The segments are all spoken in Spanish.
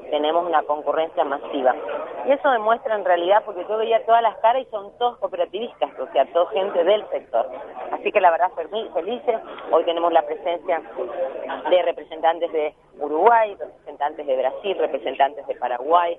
tenemos una concurrencia masiva. Y eso demuestra en realidad, porque yo veía todas las caras y son todos cooperativistas, o sea, toda gente del sector. Así que la verdad, felices. Hoy tenemos la presencia de representantes de Uruguay, representantes de Brasil, representantes de Paraguay,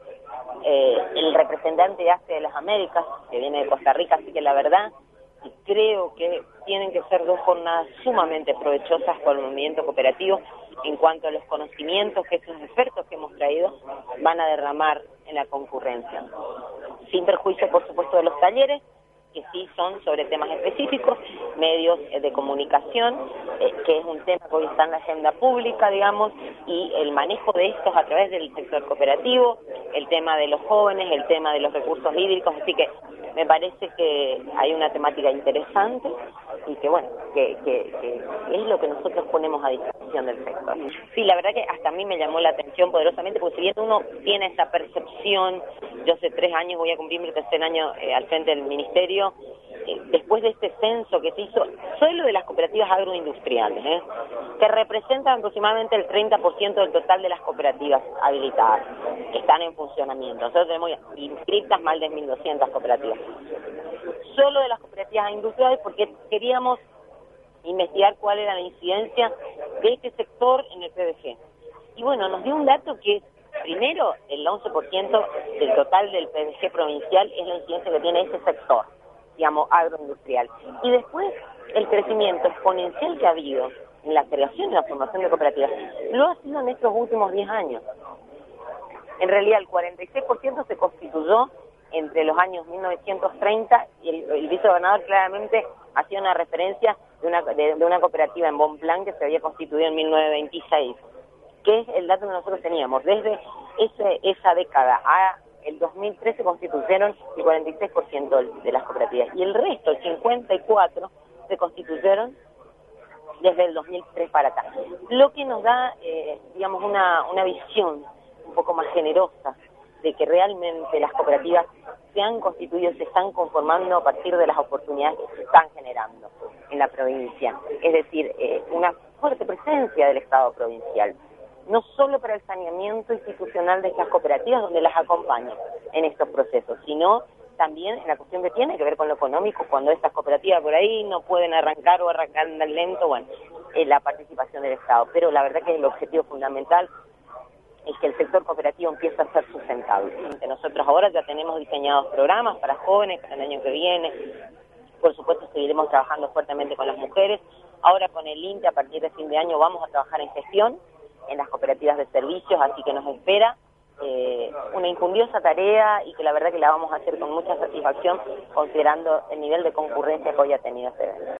el representante de Asia de las Américas, que viene de Costa Rica, así que la verdad, y creo que tienen que ser dos jornadas sumamente provechosas por el movimiento cooperativo en cuanto a los conocimientos que esos expertos que hemos traído van a derramar en la concurrencia. Sin perjuicio, por supuesto, de los talleres, que sí son sobre temas específicos, medios de comunicación, que es un tema que hoy está en la agenda pública, digamos, y el manejo de estos a través del sector cooperativo, el tema de los jóvenes, el tema de los recursos hídricos, así que me parece que hay una temática interesante y que bueno, que es lo que nosotros ponemos a disposición del sector. Sí, la verdad que hasta a mí me llamó la atención poderosamente, porque si bien uno tiene esa percepción, yo hace 3 años voy a cumplir mi 3er año al frente del ministerio, después de este censo que se hizo, solo de las cooperativas agroindustriales, que representan aproximadamente el 30% del total de las cooperativas habilitadas, que están en funcionamiento. Nosotros tenemos inscritas más de 1.200 cooperativas. Solo de las cooperativas industriales, porque queríamos investigar cuál era la incidencia de este sector en el PBG. Y bueno, nos dio un dato que primero, el 11% del total del PBG provincial es la incidencia que tiene ese sector, digamos, agroindustrial. Y después, el crecimiento exponencial que ha habido en la creación y la formación de cooperativas, lo ha sido en estos últimos 10 años. En realidad, el 46% se constituyó entre los años 1930 y el vicegobernador claramente hacía una referencia de una cooperativa en Bonpland que se había constituido en 1926, que es el dato que nosotros teníamos. Desde esa década a el 2013 se constituyeron el 46% de las cooperativas y el resto, el 54%, se constituyeron desde el 2003 para acá. Lo que nos da, digamos, una visión un poco más generosa de que realmente las cooperativas se han constituido, se están conformando a partir de las oportunidades que se están generando en la provincia. Es decir, una fuerte presencia del Estado provincial, no solo para el saneamiento institucional de estas cooperativas, donde las acompañan en estos procesos, sino también en la cuestión que tiene que ver con lo económico, cuando estas cooperativas por ahí no pueden arrancar o arrancan lento, bueno, la participación del Estado. Pero la verdad que el objetivo fundamental es que el sector cooperativo empieza a ser sustentable. Nosotros ahora ya tenemos diseñados programas para jóvenes para el año que viene. Por supuesto, seguiremos trabajando fuertemente con las mujeres. Ahora con el INTE, a partir de fin de año, vamos a trabajar en gestión en las cooperativas de servicios, así que nos espera una incundiosa tarea y que la verdad que la vamos a hacer con mucha satisfacción, considerando el nivel de concurrencia que hoy ha tenido este evento.